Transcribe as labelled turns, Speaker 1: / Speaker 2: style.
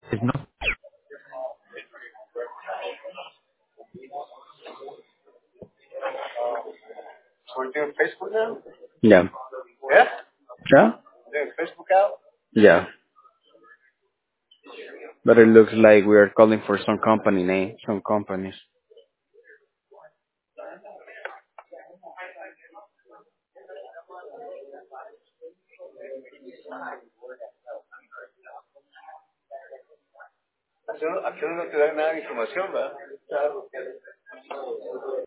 Speaker 1: It's not.
Speaker 2: So we're doing Facebook now?
Speaker 1: Yeah.
Speaker 2: Yeah?
Speaker 1: Yeah?
Speaker 2: Doing Facebook out?
Speaker 1: Yeah. But it looks like we are calling for some company name, some companies.
Speaker 2: Aquí no te dan nada de información, ¿verdad? Claro.